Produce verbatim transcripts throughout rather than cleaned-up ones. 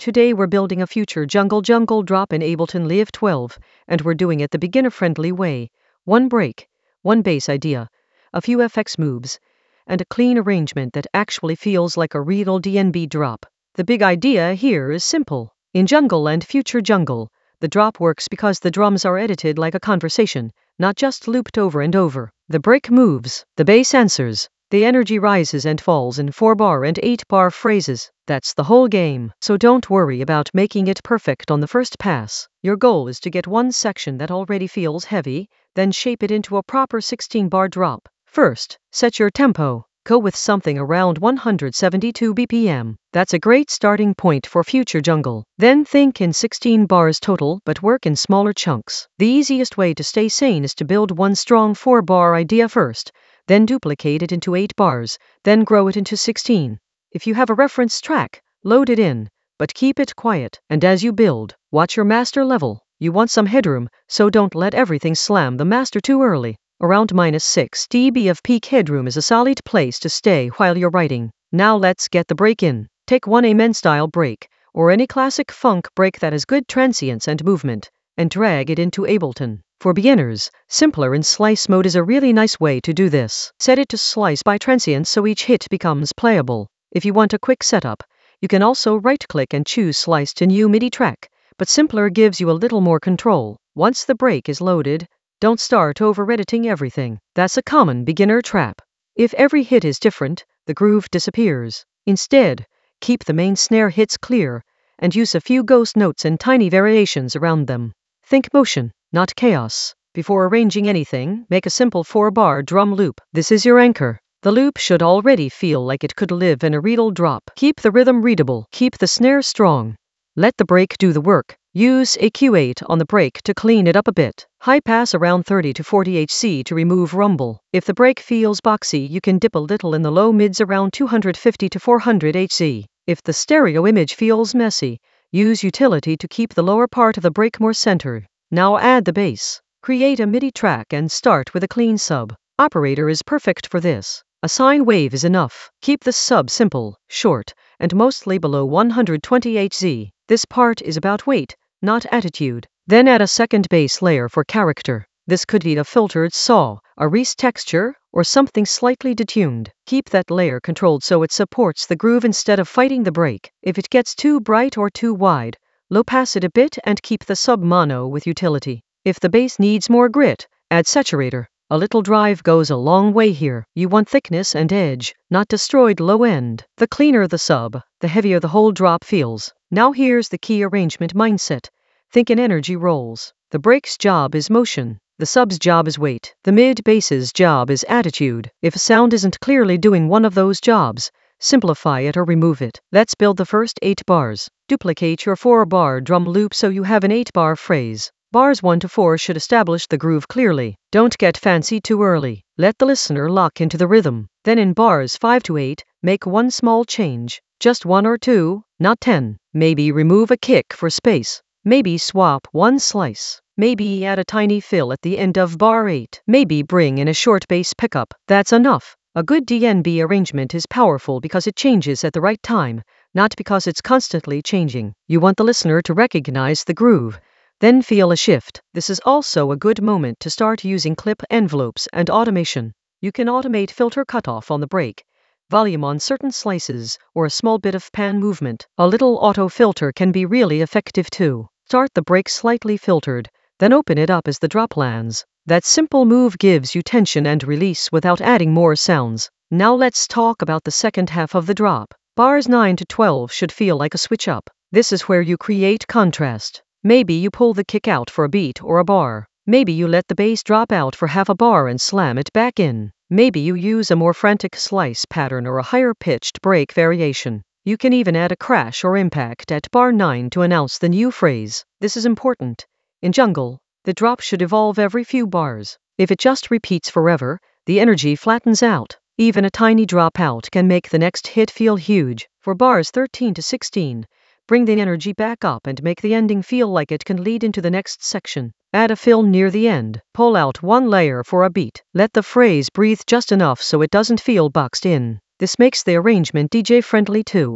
Today we're building a future jungle jungle drop in Ableton Live twelve, and we're doing it the beginner-friendly way. One break, one bass idea, a few F X moves, and a clean arrangement that actually feels like a real D N B drop. The big idea here is simple. In jungle and future jungle, the drop works because the drums are edited like a conversation, not just looped over and over. The break moves, the bass answers, the energy rises and falls in four bar and eight bar phrases. That's the whole game. So don't worry about making it perfect on the first pass. Your goal is to get one section that already feels heavy, then shape it into a proper sixteen bar drop. First, set your tempo. Go with something around one hundred seventy-two B P M. That's a great starting point for future jungle. Then think in sixteen bars total, but work in smaller chunks. The easiest way to stay sane is to build one strong four bar idea first, then duplicate it into eight bars, then grow it into sixteen. If you have a reference track, load it in, but keep it quiet. And as you build, watch your master level. You want some headroom, so don't let everything slam the master too early. Around minus six decibels of peak headroom is a solid place to stay while you're writing. Now let's get the break in. Take one Amen style break, or any classic funk break that has good transience and movement, and drag it into Ableton. For beginners, simpler in slice mode is a really nice way to do this. Set it to slice by transients so each hit becomes playable. If you want a quick setup, you can also right-click and choose Slice to New MIDI track, but simpler gives you a little more control. Once the break is loaded, don't start over-editing everything. That's a common beginner trap. If every hit is different, the groove disappears. Instead, keep the main snare hits clear, and use a few ghost notes and tiny variations around them. Think motion, not chaos. Before arranging anything, make a simple four bar drum loop. This is your anchor. The loop should already feel like it could live in a real drop. Keep the rhythm readable. Keep the snare strong. Let the break do the work. Use a Q eight on the break to clean it up a bit. High pass around thirty to forty hertz to remove rumble. If the break feels boxy, you can dip a little in the low mids around two hundred fifty to four hundred hertz. If the stereo image feels messy, use utility to keep the lower part of the break more centered. Now add the bass. Create a MIDI track and start with a clean sub. Operator is perfect for this. A sine wave is enough. Keep the sub simple, short, and mostly below one hundred twenty hertz. This part is about weight, not attitude. Then add a second bass layer for character. This could be a filtered saw, a Reese texture, or something slightly detuned. Keep that layer controlled so it supports the groove instead of fighting the break. If it gets too bright or too wide, low pass it a bit and keep the sub mono with utility. If the bass needs more grit, add saturator. A little drive goes a long way here. You want thickness and edge, not destroyed low end. The cleaner the sub, the heavier the whole drop feels. Now here's the key arrangement mindset. Think in energy roles. The break's job is motion. The sub's job is weight. The mid-bass's job is attitude. If a sound isn't clearly doing one of those jobs, simplify it or remove it. Let's build the first eight bars. Duplicate your four bar drum loop so you have an eight bar phrase. Bars one to four should establish the groove clearly. Don't get fancy too early. Let the listener lock into the rhythm. Then in bars five to eight, make one small change. Just one or two, not ten. Maybe remove a kick for space. Maybe swap one slice. Maybe add a tiny fill at the end of bar eight. Maybe bring in a short bass pickup. That's enough. A good D N B arrangement is powerful because it changes at the right time, not because it's constantly changing. You want the listener to recognize the groove, then feel a shift. This is also a good moment to start using clip envelopes and automation. You can automate filter cutoff on the break, volume on certain slices, or a small bit of pan movement. A little auto filter can be really effective too. Start the break slightly filtered, then open it up as the drop lands. That simple move gives you tension and release without adding more sounds. Now let's talk about the second half of the drop. Bars nine to twelve should feel like a switch up. This is where you create contrast. Maybe you pull the kick out for a beat or a bar. Maybe you let the bass drop out for half a bar and slam it back in. Maybe you use a more frantic slice pattern or a higher-pitched break variation. You can even add a crash or impact at bar nine to announce the new phrase. This is important. In jungle, the drop should evolve every few bars. If it just repeats forever, the energy flattens out. Even a tiny drop out can make the next hit feel huge. For bars thirteen to sixteen, bring the energy back up and make the ending feel like it can lead into the next section. Add a fill near the end. Pull out one layer for a beat. Let the phrase breathe just enough so it doesn't feel boxed in. This makes the arrangement D J friendly too.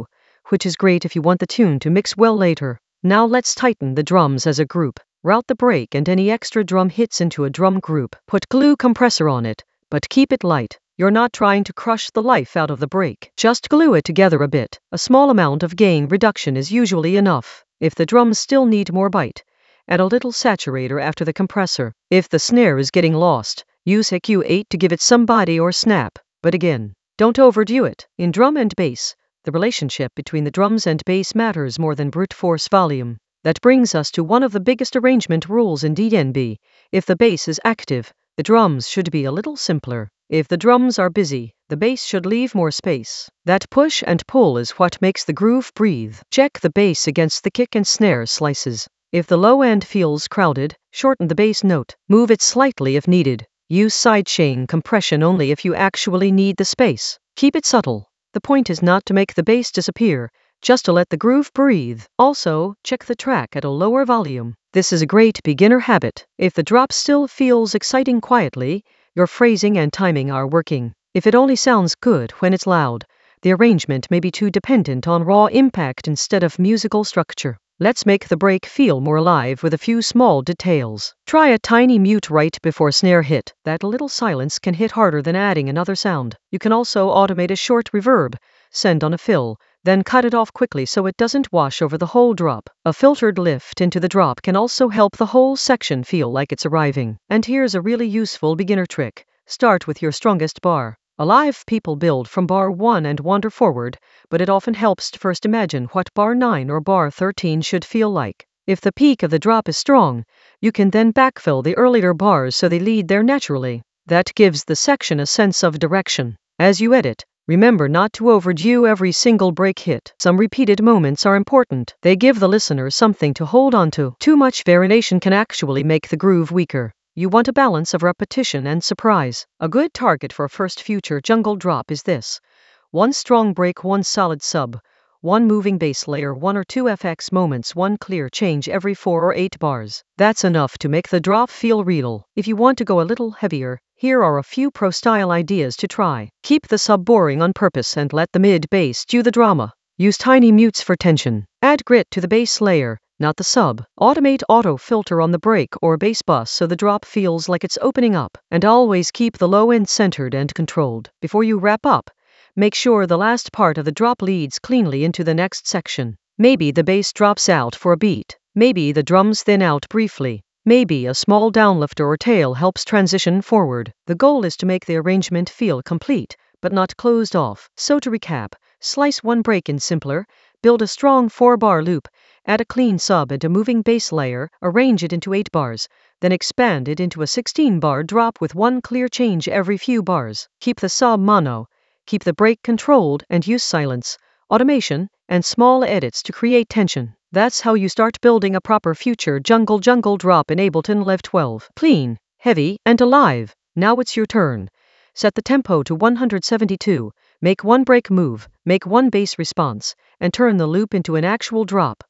which is great if you want the tune to mix well later. Now let's tighten the drums as a group. Route the break and any extra drum hits into a drum group. Put glue compressor on it, but keep it light. You're not trying to crush the life out of the break. Just glue it together a bit. A small amount of gain reduction is usually enough. If the drums still need more bite, add a little saturator after the compressor. If the snare is getting lost, use a Q eight to give it some body or snap. But again, don't overdo it. In drum and bass, the relationship between the drums and bass matters more than brute force volume. That brings us to one of the biggest arrangement rules in D N B. If the bass is active, the drums should be a little simpler. If the drums are busy, the bass should leave more space. That push and pull is what makes the groove breathe. Check the bass against the kick and snare slices. If the low end feels crowded, shorten the bass note. Move it slightly if needed. Use sidechain compression only if you actually need the space. Keep it subtle. The point is not to make the bass disappear, just to let the groove breathe. Also, check the track at a lower volume. This is a great beginner habit. If the drop still feels exciting quietly, your phrasing and timing are working. If it only sounds good when it's loud, the arrangement may be too dependent on raw impact instead of musical structure. Let's make the break feel more alive with a few small details. Try a tiny mute right before snare hit. That little silence can hit harder than adding another sound. You can also automate a short reverb, send on a fill, then cut it off quickly so it doesn't wash over the whole drop. A filtered lift into the drop can also help the whole section feel like it's arriving. And here's a really useful beginner trick. Start with your strongest bar. A live people build from bar one and wander forward, but it often helps to first imagine what bar nine or bar thirteen should feel like. If the peak of the drop is strong, you can then backfill the earlier bars so they lead there naturally. That gives the section a sense of direction. As you edit, remember not to overdo every single break hit. Some repeated moments are important. They give the listener something to hold on to. Too much variation can actually make the groove weaker. You want a balance of repetition and surprise. A good target for a first future jungle drop is this: one strong break, one solid sub, one moving bass layer, one or two F X moments, one clear change every four or eight bars. That's enough to make the drop feel real. If you want to go a little heavier, here are a few pro-style ideas to try. Keep the sub boring on purpose and let the mid-bass do the drama. Use tiny mutes for tension. Add grit to the bass layer, not the sub. Automate auto filter on the break or bass bus so the drop feels like it's opening up. And always keep the low end centered and controlled. Before you wrap up, make sure the last part of the drop leads cleanly into the next section. Maybe the bass drops out for a beat. Maybe the drums thin out briefly. Maybe a small downlifter or tail helps transition forward. The goal is to make the arrangement feel complete, but not closed off. So to recap, slice one break in simpler, build a strong four-bar loop, add a clean sub and a moving bass layer, arrange it into eight bars, then expand it into a sixteen-bar drop with one clear change every few bars. Keep the sub mono, keep the break controlled, and use silence, automation, and small edits to create tension. That's how you start building a proper future jungle jungle drop in Ableton Live twelve. Clean, heavy, and alive. Now it's your turn. Set the tempo to one hundred seventy-two, make one break move, make one bass response, and turn the loop into an actual drop.